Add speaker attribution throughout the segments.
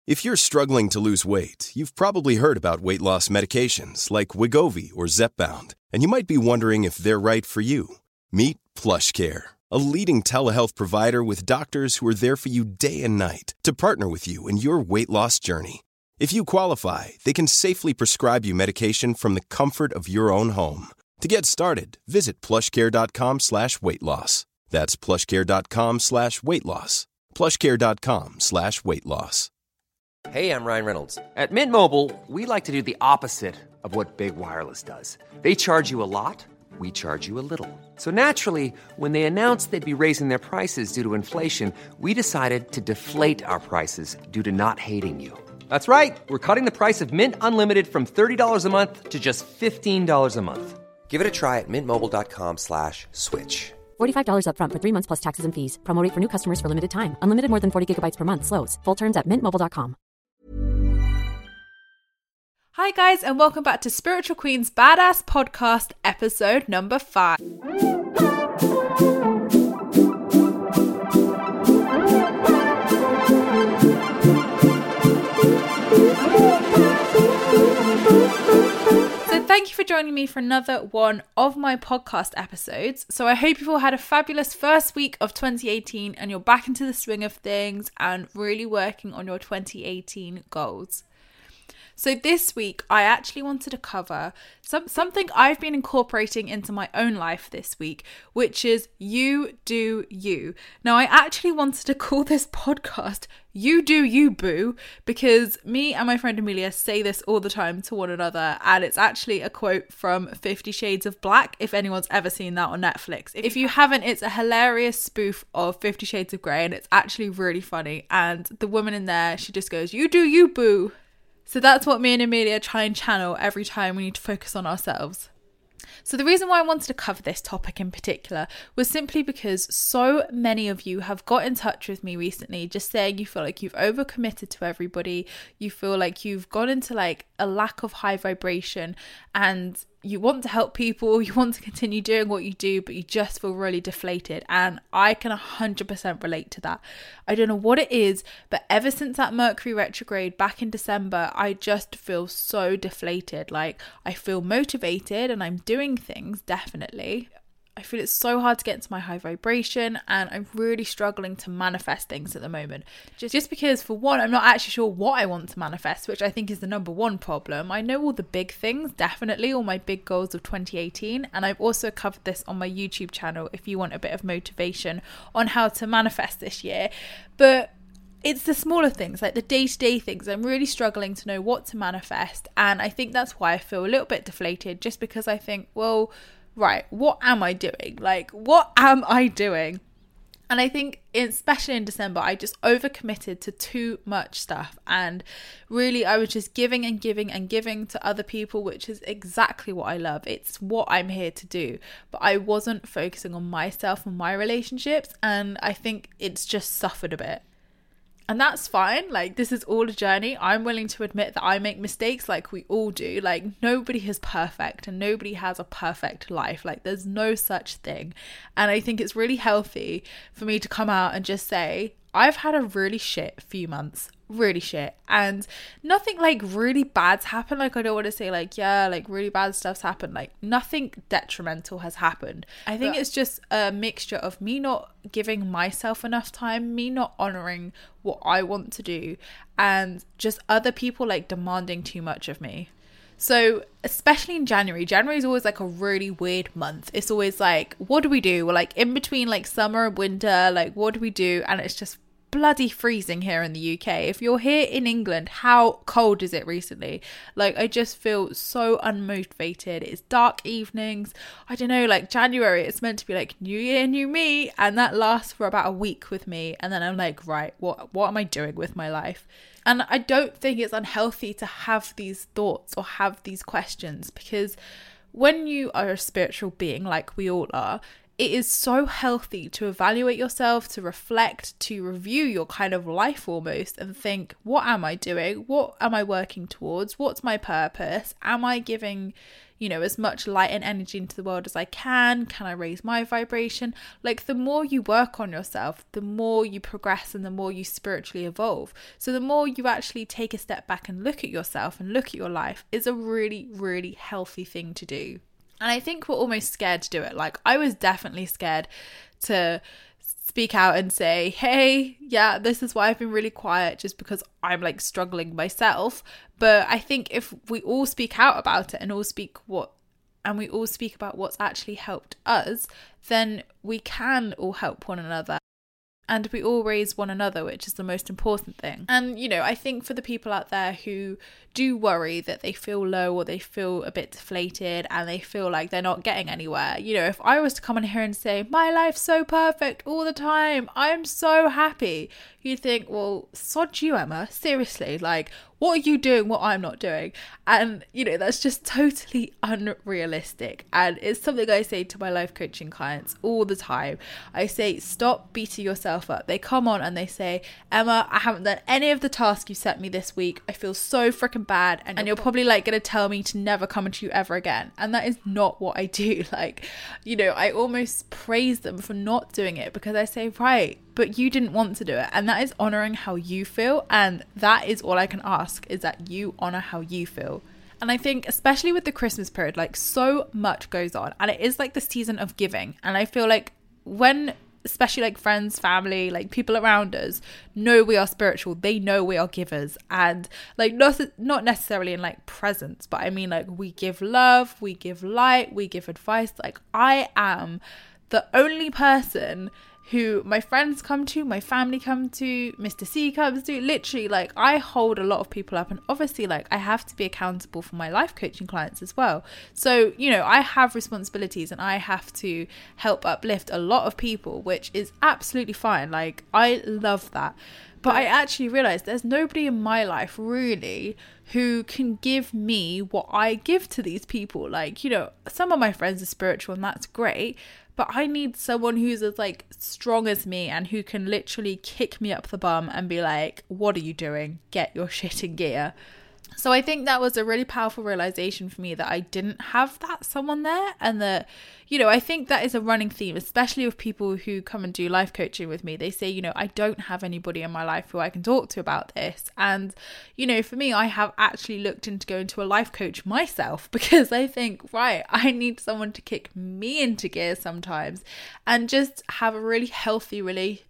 Speaker 1: If you're struggling to lose weight, you've probably heard about weight loss medications like Wegovy or Zepbound, and you might be wondering if they're right for you. Meet PlushCare, a leading telehealth provider with doctors who are there for you day and night to partner with you in your weight loss journey. If you qualify, they can safely prescribe you medication from the comfort of your own home. To get started, visit plushcare.com/weightloss. That's plushcare.com/weightloss. plushcare.com/weightloss.
Speaker 2: Hey, I'm Ryan Reynolds. At Mint Mobile, we like to do the opposite of what Big Wireless does. They charge you a lot, we charge you a little. So naturally, when they announced they'd be raising their prices due to inflation, we decided to deflate our prices due to not hating you. That's right. We're cutting the price of Mint Unlimited from $30 a month to just $15 a month. Give it a try at mintmobile.com/switch.
Speaker 3: $45 up front for 3 months plus taxes and fees. Promo rate for new customers for limited time. Unlimited more than 40 gigabytes per month. Slows full terms at mintmobile.com.
Speaker 4: Hi guys, and welcome back to Spiritual Queen's Badass Podcast, episode number 5. Thank you for joining me for another one of my podcast episodes. So I hope you've all had a fabulous first week of 2018 and you're back into the swing of things and really working on your 2018 goals. So this week, I actually wanted to cover something I've been incorporating into my own life this week, which is you do you. Now, I actually wanted to call this podcast You Do You Boo, because me and my friend Amelia say this all the time to one another, and it's actually a quote from 50 Shades of Black, if anyone's ever seen that on Netflix. If you haven't, it's a hilarious spoof of 50 Shades of Grey, and it's actually really funny, and the woman in there, she just goes, "You do you boo." So that's what me and Amelia try and channel every time we need to focus on ourselves. So the reason why I wanted to cover this topic in particular was simply because so many of you have got in touch with me recently just saying you feel like you've overcommitted to everybody, you feel like you've gone into like a lack of high vibration and you want to help people, you want to continue doing what you do, but you just feel really deflated. And I can 100% relate to that. I don't know what it is, but ever since that Mercury retrograde back in December, I just feel so deflated. Like I feel motivated and I'm doing things, definitely. I feel it's so hard to get into my high vibration and I'm really struggling to manifest things at the moment. Just because, for one, I'm not actually sure what I want to manifest, which I think is the number one problem. I know all the big things, definitely, all my big goals of 2018. And I've also covered this on my YouTube channel if you want a bit of motivation on how to manifest this year. But it's the smaller things, like the day-to-day things. I'm really struggling to know what to manifest. And I think that's why I feel a little bit deflated, just because I think, well, right, what am I doing? Like, what am I doing? And I think, especially in December, I just overcommitted to too much stuff. And really, I was just giving and giving and giving to other people, which is exactly what I love. It's what I'm here to do. But I wasn't focusing on myself and my relationships. And I think it's just suffered a bit. And that's fine. Like, this is all a journey. I'm willing to admit that I make mistakes, like we all do. Like, nobody is perfect and nobody has a perfect life. Like, there's no such thing. And I think it's really healthy for me to come out and just say, I've had a really shit few months. Really shit. And nothing like really bad's happened. Like, I don't want to say like, yeah, like really bad stuff's happened. Like, nothing detrimental has happened. I think it's just a mixture of me not giving myself enough time, me not honoring what I want to do, and just other people like demanding too much of me. So especially in January is always like a really weird month. It's always like, what do we do? We're like in between like summer and winter, like what do we do? And it's just bloody freezing here in the UK. If you're here in England, how cold is it recently? Like, I just feel so unmotivated. It's dark evenings. I don't know, like January, it's meant to be like new year, new me, and that lasts for about a week with me. And then I'm like, right, what am I doing with my life? And I don't think it's unhealthy to have these thoughts or have these questions, because when you are a spiritual being, like we all are, it is so healthy to evaluate yourself, to reflect, to review your kind of life almost and think, what am I doing? What am I working towards? What's my purpose? Am I giving, as much light and energy into the world as I can? Can I raise my vibration? Like, the more you work on yourself, the more you progress and the more you spiritually evolve. So the more you actually take a step back and look at yourself and look at your life is a really, really healthy thing to do. And I think we're almost scared to do it. Like, I was definitely scared to speak out and say, hey, yeah, this is why I've been really quiet, just because I'm like struggling myself. But I think if we all speak out about it and we all speak about what's actually helped us, then we can all help one another. And we all raise one another, which is the most important thing. And, I think for the people out there who do worry that they feel low or they feel a bit deflated and they feel like they're not getting anywhere, if I was to come in here and say, my life's so perfect all the time, I'm so happy, you'd think, well, sod you, Emma, seriously, like, what are you doing what I'm not doing? And, that's just totally unrealistic. And it's something I say to my life coaching clients all the time. I say, stop beating yourself up. They come on and they say, Emma, I haven't done any of the tasks you set me this week. I feel so freaking bad. And you're probably like going to tell me to never come to you ever again. And that is not what I do. Like, I almost praise them for not doing it, because I say, right, but you didn't want to do it. And that is honoring how you feel. And that is all I can ask, is that you honor how you feel. And I think especially with the Christmas period, like, so much goes on, and it is like the season of giving. And I feel like when, especially like friends, family, like people around us know we are spiritual, they know we are givers. And like, not necessarily in like presents, but I mean, like, we give love, we give light, we give advice. Like, I am the only person who my friends come to, my family come to, Mr. C comes to. Literally, like, I hold a lot of people up, and obviously, like, I have to be accountable for my life coaching clients as well. So, I have responsibilities and I have to help uplift a lot of people, which is absolutely fine. Like, I love that. But I actually realized there's nobody in my life really who can give me what I give to these people. Like, some of my friends are spiritual and that's great, but I need someone who's as like strong as me and who can literally kick me up the bum and be like, what are you doing? Get your shit in gear. So I think that was a really powerful realization for me, that I didn't have that someone there. And that, I think that is a running theme, especially with people who come and do life coaching with me. They say, I don't have anybody in my life who I can talk to about this. And, for me, I have actually looked into going to a life coach myself, because I think, right, I need someone to kick me into gear sometimes and just have a really healthy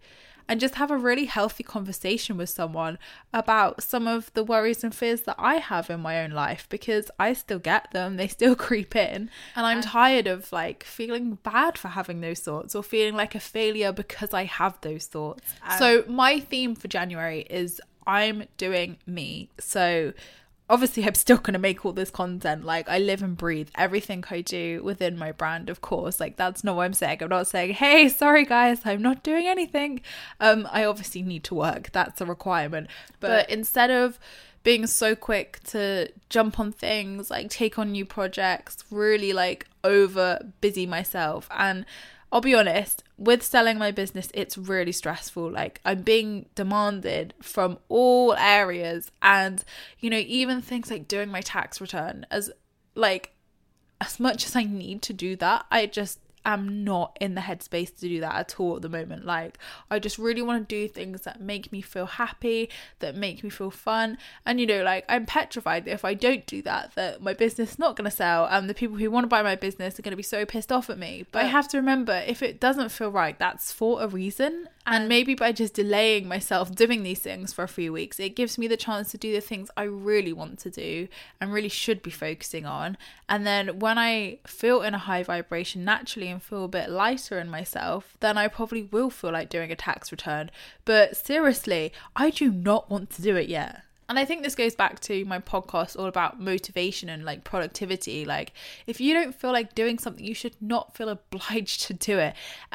Speaker 4: conversation with someone about some of the worries and fears that I have in my own life, because I still get them, they still creep in, and I'm tired of like feeling bad for having those thoughts or feeling like a failure because I have those thoughts. So my theme for January is I'm doing me. So obviously, I'm still going to make all this content. Like, I live and breathe everything I do within my brand, of course. Like, that's not what I'm saying. I'm not saying, hey, sorry guys, I'm not doing anything. I obviously need to work. That's a requirement. But instead of being so quick to jump on things, like take on new projects, really like over busy myself. And I'll be honest, with selling my business, it's really stressful. Like, I'm being demanded from all areas, and, even things like doing my tax return, as much as I need to do that, I just am not in the headspace to do that at all at the moment. Like, I just really want to do things that make me feel happy, that make me feel fun. And I'm petrified that if I don't do that, that my business is not going to sell, and the people who want to buy my business are going to be so pissed off at me. But I have to remember, if it doesn't feel right, that's for a reason. And maybe by just delaying myself doing these things for a few weeks, it gives me the chance to do the things I really want to do and really should be focusing on. And then when I feel in a high vibration naturally and feel a bit lighter in myself, then I probably will feel like doing a tax return. But seriously, I do not want to do it yet. And I think this goes back to my podcast all about motivation and like productivity. Like, if you don't feel like doing something, you should not feel obliged to do it. And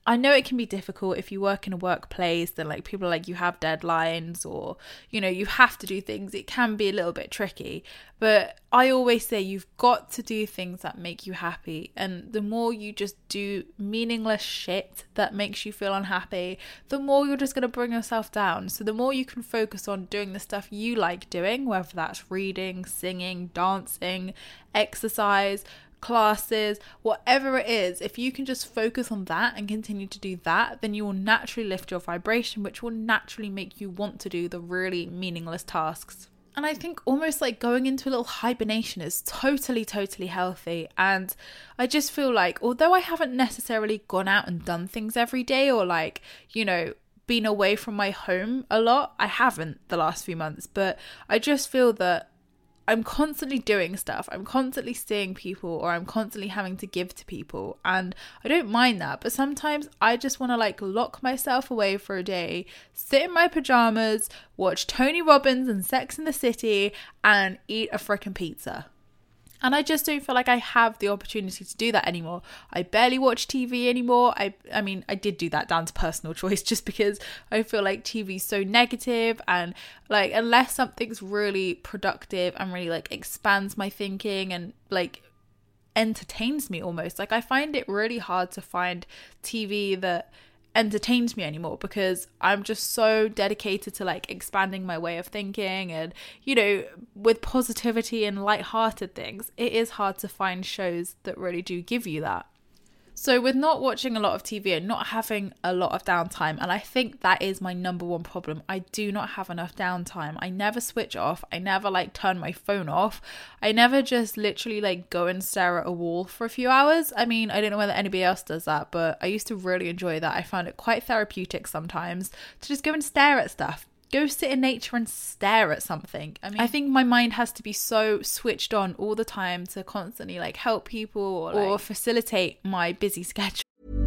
Speaker 4: I know it can be difficult if you work in a workplace, then like people are like, you have deadlines, or, you know, you have to do things. It can be a little bit tricky, but I always say you've got to do things that make you happy. And the more you just do meaningless shit that makes you feel unhappy, the more you're just going to bring yourself down. So the more you can focus on doing the stuff you like doing, whether that's reading, singing, dancing, exercise, classes, whatever it is, if you can just focus on that and continue to do that, then you will naturally lift your vibration, which will naturally make you want to do the really meaningless tasks. And I think almost like going into a little hibernation is totally healthy. And I just feel like, although I haven't necessarily gone out and done things every day, or like, you know, been away from my home a lot, I haven't the last few months, but I just feel that I'm constantly doing stuff, I'm constantly seeing people, or I'm constantly having to give to people, and I don't mind that. But sometimes I just want to like lock myself away for a day, sit in my pajamas, watch Tony Robbins and Sex and the City, and eat a freaking pizza. And I just don't feel like I have the opportunity to do that anymore. I barely watch TV anymore. I mean, I did do that down to personal choice, just because I feel like TV is so negative, and like unless something's really productive and really like expands my thinking and like entertains me almost, like I find it really hard to find TV that entertains me anymore, because I'm just so dedicated to like expanding my way of thinking, and you know, with positivity and light-hearted things, it is hard to find shows that really do give you that. So with not watching a lot of TV and not having a lot of downtime, and I think that is my number one problem, I do not have enough downtime. I never switch off. I never like turn my phone off. I never just literally like go and stare at a wall for a few hours. I mean, I don't know whether anybody else does that, but I used to really enjoy that. I found it quite therapeutic sometimes to just go and stare at stuff. Go sit in nature and stare at something. I mean, I think my mind has to be so switched on all the time to constantly like help people or facilitate my busy schedule.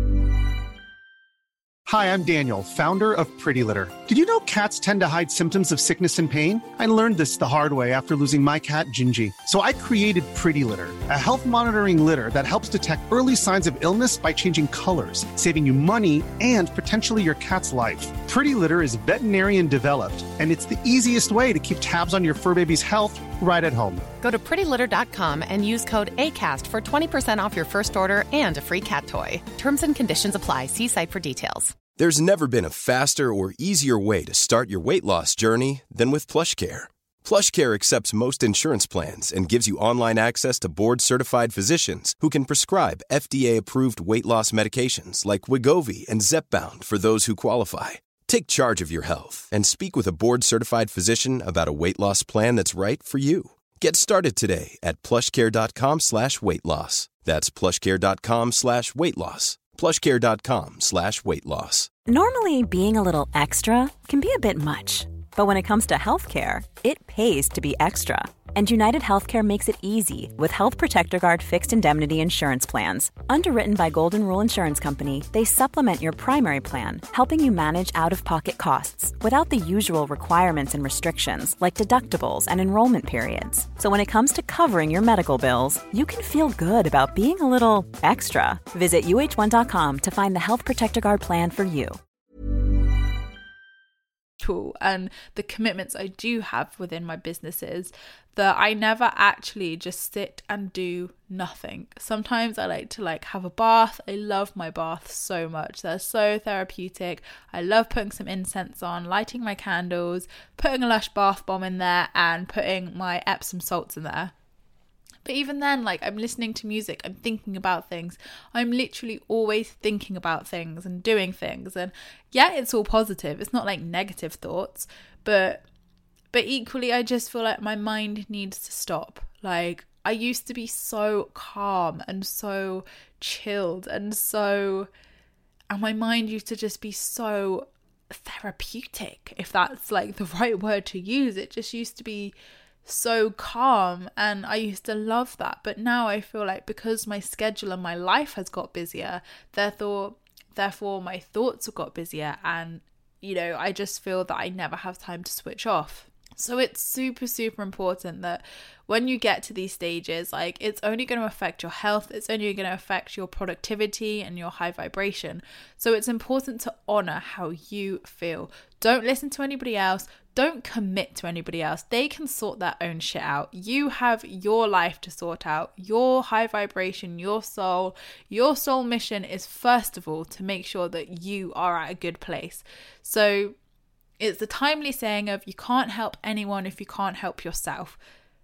Speaker 5: Hi, I'm Daniel, founder of Pretty Litter. Did you know cats tend to hide symptoms of sickness and pain? I learned this the hard way after losing my cat, Gingy. So I created Pretty Litter, a health monitoring litter that helps detect early signs of illness by changing colors, saving you money and potentially your cat's life. Pretty Litter is veterinarian developed, and it's the easiest way to keep tabs on your fur baby's health right at home.
Speaker 6: Go to prettylitter.com and use code ACAST for 20% off your first order and a free cat toy. Terms and conditions apply. See site for details.
Speaker 1: There's never been a faster or easier way to start your weight loss journey than with PlushCare. PlushCare accepts most insurance plans and gives you online access to board-certified physicians who can prescribe FDA-approved weight loss medications like Wegovy and Zepbound for those who qualify. Take charge of your health and speak with a board-certified physician about a weight loss plan that's right for you. Get started today at plushcare.com/weight-loss. That's plushcare.com/weight-loss. plushcare.com/weight-loss.
Speaker 7: Normally, being a little extra can be a bit much, but when it comes to healthcare, it pays to be extra. And United Healthcare makes it easy with Health Protector Guard fixed indemnity insurance plans. Underwritten by Golden Rule Insurance Company, they supplement your primary plan, helping you manage out-of-pocket costs without the usual requirements and restrictions like deductibles and enrollment periods. So when it comes to covering your medical bills, you can feel good about being a little extra. Visit UH1.com to find the Health Protector Guard plan for you.
Speaker 4: And the commitments I do have within my businesses, that I never actually just sit and do nothing. Sometimes I like to like have a bath. I love my baths so much. They're so therapeutic. I love putting some incense on, lighting my candles, putting a Lush bath bomb in there, and putting my Epsom salts in there. But even then, like, I'm listening to music, I'm thinking about things. I'm literally always thinking about things and doing things. And yeah, it's all positive. It's not like negative thoughts. But equally, I just feel like my mind needs to stop. Like, I used to be so calm and so chilled and my mind used to just be so therapeutic, if that's like the right word to use. It just used to be so calm, and I used to love that. But now I feel like because my schedule and my life has got busier, therefore my thoughts have got busier, and you know, I just feel that I never have time to switch off. So it's super, super important that when you get to these stages, like, it's only going to affect your health, it's only going to affect your productivity and your high vibration. So it's important to honor how you feel. Don't listen to anybody else. Don't commit to anybody else. They can sort their own shit out. You have your life to sort out. Your high vibration, your soul mission is, first of all, to make sure that you are at a good place. So it's the timely saying of, you can't help anyone if you can't help yourself.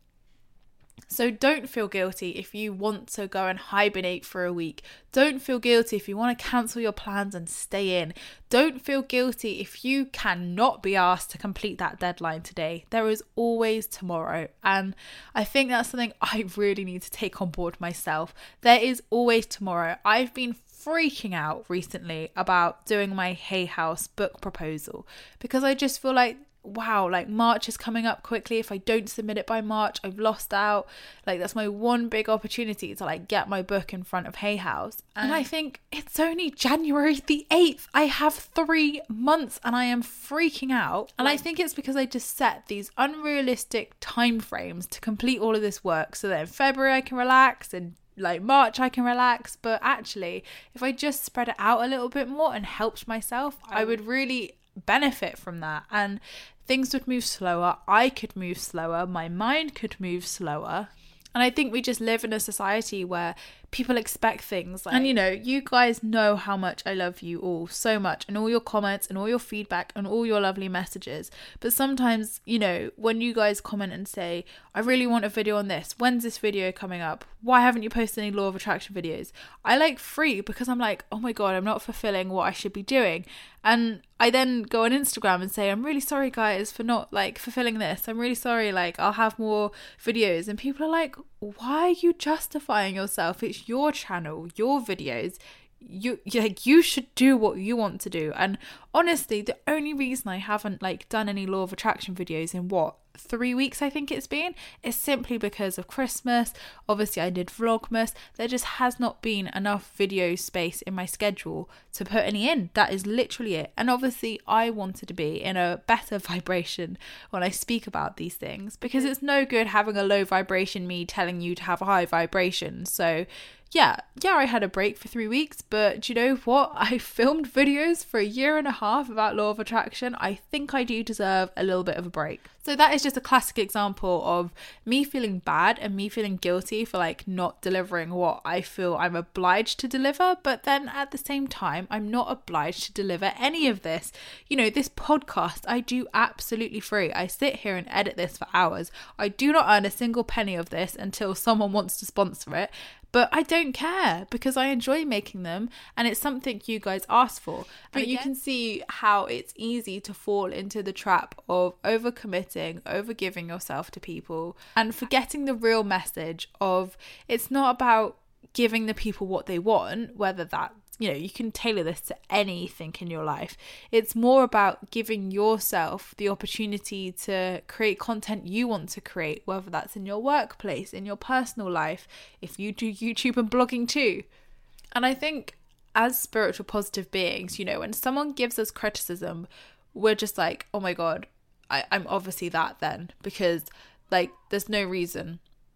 Speaker 4: So don't feel guilty if you want to go and hibernate for a week. Don't feel guilty if you want to cancel your plans and stay in. Don't feel guilty if you cannot be asked to complete that deadline today. There is always tomorrow. And I think that's something I really need to take on board myself. There is always tomorrow. I've been freaking out recently about doing my Hay House book proposal because I just feel like, wow, like, March is coming up quickly. If I don't submit it by March, I've lost out. Like, that's my one big opportunity to, like, get my book in front of Hay House. And I think it's only January the 8th. I have 3 months and I am freaking out. And I think it's because I just set these unrealistic time frames to complete all of this work, so that in February I can relax and like March I can relax. But actually, if I just spread it out a little bit more and helped myself, I would really benefit from that, and things would move slower. I could move slower, my mind could move slower. And I think we just live in a society where people expect things like, and you know, you guys know how much I love you all so much, and all your comments and all your feedback and all your lovely messages. But sometimes, you know, when you guys comment and say, I really want a video on this, when's this video coming up, why haven't you posted any law of attraction videos, I like freak, because I'm like, oh my god, I'm not fulfilling what I should be doing. And I then go on Instagram and say, I'm really sorry guys for not like fulfilling this, I'm really sorry, like I'll have more videos. And people are like, why are you justifying yourself? It's your channel, your videos, you should do what you want to do. And honestly, the only reason I haven't like done any law of attraction videos in 3 weeks I think it's been, is simply because of Christmas. Obviously I did Vlogmas. There just has not been enough video space in my schedule to put any in. That is literally it. And obviously I wanted to be in a better vibration when I speak about these things, because it's no good having a low vibration me telling you to have a high vibration. So yeah, I had a break for 3 weeks, but do you know what? I filmed videos for 1.5 years about law of attraction. I think I do deserve a little bit of a break. So that is just a classic example of me feeling bad and me feeling guilty for like not delivering what I feel I'm obliged to deliver. But then at the same time, I'm not obliged to deliver any of this. You know, this podcast I do absolutely free. I sit here and edit this for hours. I do not earn a single penny of this until someone wants to sponsor it. But I don't care, because I enjoy making them and it's something you guys ask for. But you can see how it's easy to fall into the trap of overcommitting, overgiving yourself to people, and forgetting the real message of, it's not about giving the people what they want, whether that, you know, you can tailor this to anything in your life. It's more about giving yourself the opportunity to create content you want to create, whether that's in your workplace, in your personal life, if you do YouTube and blogging too. And I think as spiritual positive beings, you know, when someone gives us criticism, we're just like, oh my god, I'm obviously that then, because like there's no reason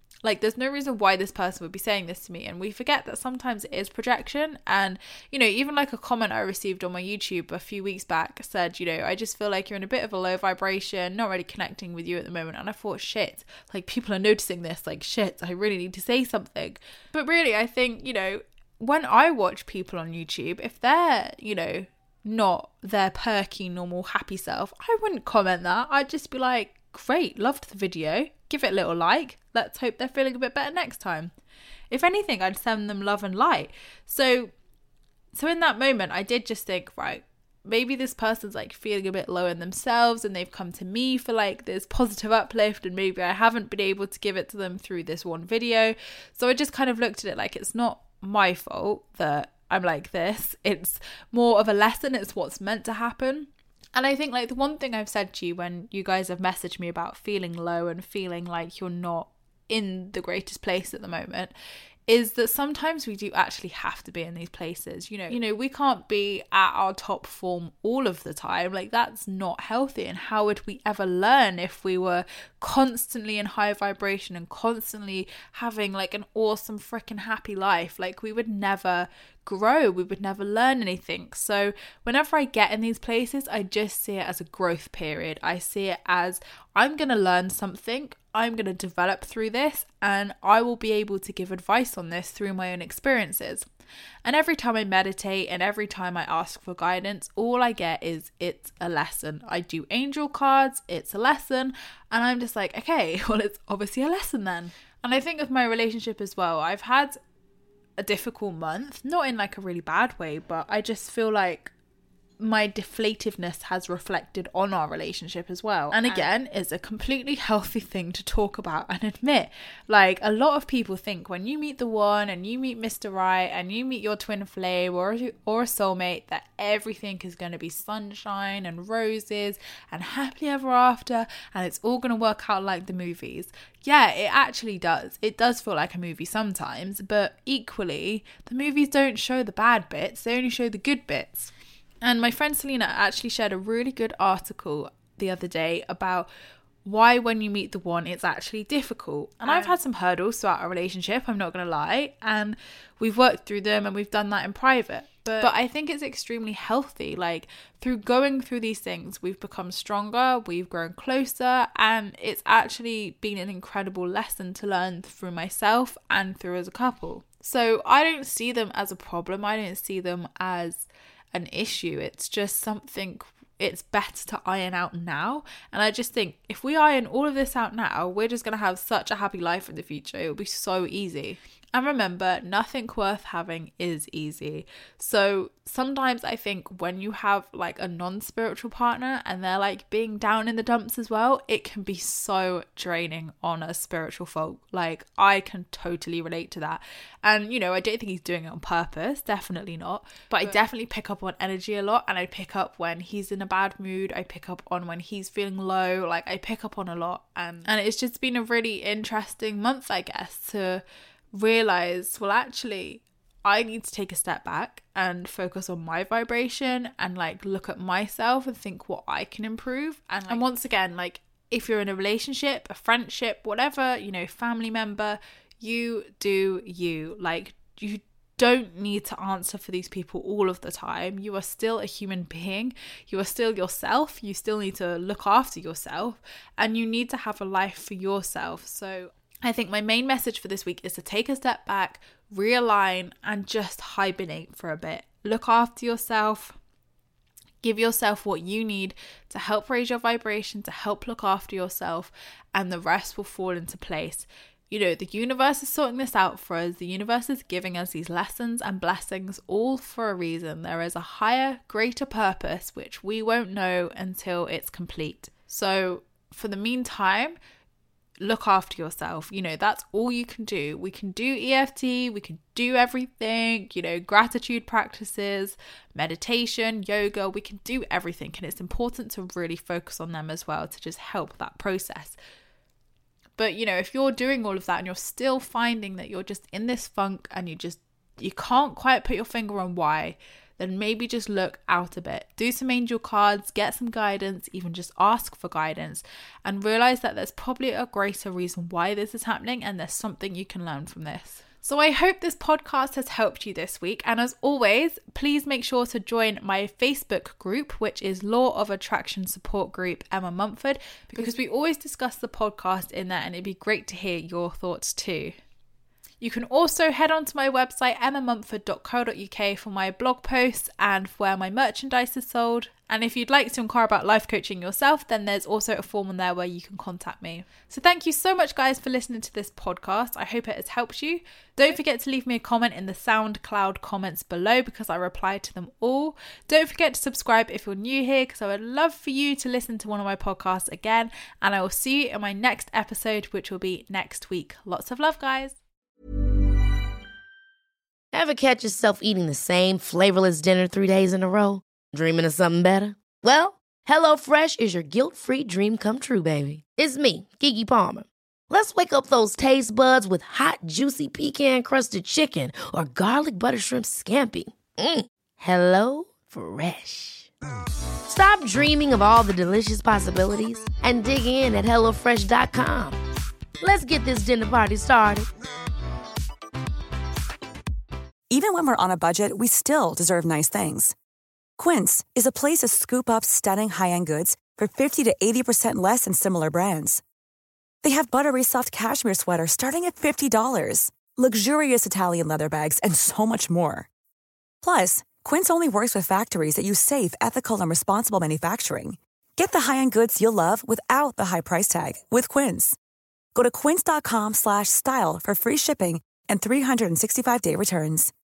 Speaker 4: why this person would be saying this to me. And we forget that sometimes it is projection. And, you know, even like a comment I received on my YouTube a few weeks back said, you know, I just feel like you're in a bit of a low vibration, not really connecting with you at the moment. And I thought, shit, like people are noticing this, like shit, I really need to say something. But really, I think, you know, when I watch people on YouTube, if they're, you know, not their perky, normal, happy self, I wouldn't comment that. I'd just be like, great, loved the video, give it a little like, let's hope they're feeling a bit better next time. If anything, I'd send them love and light. So in that moment, I did just think, right, maybe this person's like feeling a bit low in themselves and they've come to me for like this positive uplift, and maybe I haven't been able to give it to them through this one video. So I just kind of looked at it like, it's not my fault that I'm like this. It's more of a lesson. It's what's meant to happen. And I think like the one thing I've said to you when you guys have messaged me about feeling low and feeling like you're not in the greatest place at the moment is that sometimes we do actually have to be in these places. You know, we can't be at our top form all of the time. Like, that's not healthy. And how would we ever learn if we were constantly in high vibration and constantly having like an awesome freaking happy life? Like, we would never grow, we would never learn anything. So whenever I get in these places, I just see it as a growth period. I see it as, I'm going to learn something, I'm going to develop through this, and I will be able to give advice on this through my own experiences. And every time I meditate and every time I ask for guidance, all I get is, it's a lesson. I do angel cards, it's a lesson, and I'm just like, okay, well, it's obviously a lesson then. And I think with my relationship as well, I've had a difficult month, not in like a really bad way, but I just feel like my deflativeness has reflected on our relationship as well. And again, it's a completely healthy thing to talk about and admit. Like, a lot of people think when you meet the one and you meet Mr. Right and you meet your twin flame or a soulmate, that everything is going to be sunshine and roses and happily ever after, and it's all going to work out like the movies. Yeah, it actually does. It does feel like a movie sometimes, but equally, the movies don't show the bad bits, they only show the good bits. And my friend Selena actually shared a really good article the other day about why when you meet the one, it's actually difficult. And I've had some hurdles throughout our relationship, I'm not going to lie. And we've worked through them and we've done that in private. But I think it's extremely healthy. Like, through going through these things, we've become stronger, we've grown closer, and it's actually been an incredible lesson to learn through myself and through as a couple. So I don't see them as a problem. I don't see them as an issue. It's just something it's better to iron out now. And I just think if we iron all of this out now, we're just going to have such a happy life in the future. It'll be so easy. And remember, nothing worth having is easy. So sometimes I think when you have like a non-spiritual partner and they're like being down in the dumps as well, it can be so draining on a spiritual folk. Like, I can totally relate to that. And, you know, I don't think he's doing it on purpose, definitely not. But I definitely pick up on energy a lot, and I pick up when he's in a bad mood. I pick up on when he's feeling low. Like, I pick up on a lot. And it's just been a really interesting month, I guess, to realize, well, actually, I need to take a step back and focus on my vibration and like look at myself and think what I can improve. And once again, like, if you're in a relationship, a friendship, whatever, you know, family member, you do you. Like, you don't need to answer for these people all of the time. You are still a human being. You are still yourself. You still need to look after yourself, and you need to have a life for yourself. So I think my main message for this week is to take a step back, realign, and just hibernate for a bit. Look after yourself. Give yourself what you need to help raise your vibration, to help look after yourself, and the rest will fall into place. You know, the universe is sorting this out for us. The universe is giving us these lessons and blessings all for a reason. There is a higher, greater purpose, which we won't know until it's complete. So for the meantime, look after yourself. You know, that's all you can do. We can do EFT, we can do everything, you know, gratitude practices, meditation, yoga, we can do everything. And it's important to really focus on them as well to just help that process. But, you know, if you're doing all of that and you're still finding that you're just in this funk and you can't quite put your finger on why, then maybe just look out a bit. Do some angel cards, get some guidance, even just ask for guidance, and realize that there's probably a greater reason why this is happening, and there's something you can learn from this. So I hope this podcast has helped you this week. And as always, please make sure to join my Facebook group, which is Law of Attraction Support Group Emma Mumford, because we always discuss the podcast in there, and it'd be great to hear your thoughts too. You can also head on to my website, emmamumford.co.uk, for my blog posts and where my merchandise is sold. And if you'd like to inquire about life coaching yourself, then there's also a form on there where you can contact me. So thank you so much, guys, for listening to this podcast. I hope it has helped you. Don't forget to leave me a comment in the SoundCloud comments below, because I reply to them all. Don't forget to subscribe if you're new here, because I would love for you to listen to one of my podcasts again. And I will see you in my next episode, which will be next week. Lots of love, guys.
Speaker 8: Ever catch yourself eating the same flavorless dinner 3 days in a row? Dreaming of something better? Well, HelloFresh is your guilt-free dream come true, baby. It's me, Keke Palmer. Let's wake up those taste buds with hot, juicy pecan-crusted chicken or garlic butter shrimp scampi. Hello Fresh. Stop dreaming of all the delicious possibilities and dig in at HelloFresh.com. Let's get this dinner party started.
Speaker 9: Even when we're on a budget, we still deserve nice things. Quince is a place to scoop up stunning high-end goods for 50 to 80% less than similar brands. They have buttery soft cashmere sweaters starting at $50, luxurious Italian leather bags, and so much more. Plus, Quince only works with factories that use safe, ethical, and responsible manufacturing. Get the high-end goods you'll love without the high price tag with Quince. Go to quince.com/style for free shipping and 365-day returns.